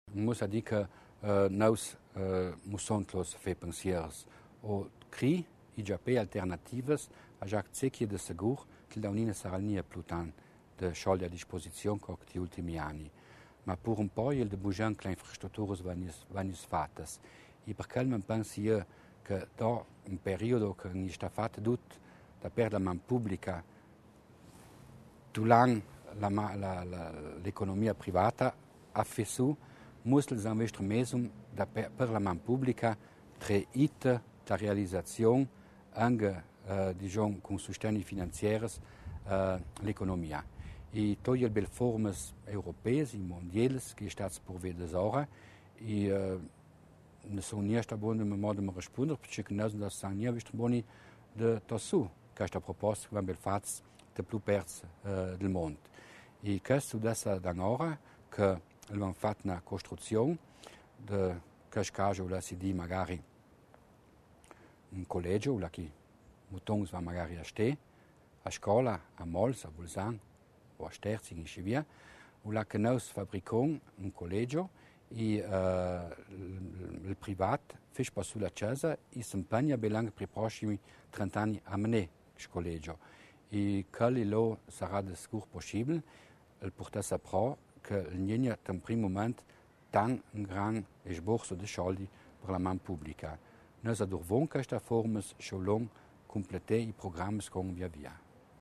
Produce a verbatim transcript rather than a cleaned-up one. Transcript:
Muss dir che uh, nous uh, mussons fer pensiers o cri i giape alternatives a Jacques Zecchi de segur che la unina sarà nia plutan de scholli a disposizione co gli ultimi anni. Ma pur un po' il de bujan che le infrastrutture vanno fatte. E perché mi penso io che da un periodo che non sta fatto tutto da per la man pubblica durante l'economia privata ha fatto muss les investiments da per la man pubblica tre it la realizzazione anche uh, diciamo con sostegni finanziari uh, l'economia. E tutte le belle forme europee e mondiali che stanno per vedere ora e uh, ne sono non sta buono in modo di rispondere perché noi non siamo visto buoni di tassu questa proposta che va bel fatta di più perse uh, del mondo. E questo adesso da ora che abbiamo fatto una costruzione di questo caso la si di magari un collegio la che mutons va magari a ste a scuola a Mols a Bolzano o a Sterzi in Scivia o la che noi fabbricons un collegio e uh, il privato fisch pas sulla chiesa e si impegna belang per i prossimi trenta anni a menare questo collegio e quello lo sarà di sicuro possibile il porta saprà che il niente in primo momento tan un gran esborso di soldi per la man pubblica. Noi adorvons questa forma, solo completare i programmi con via via.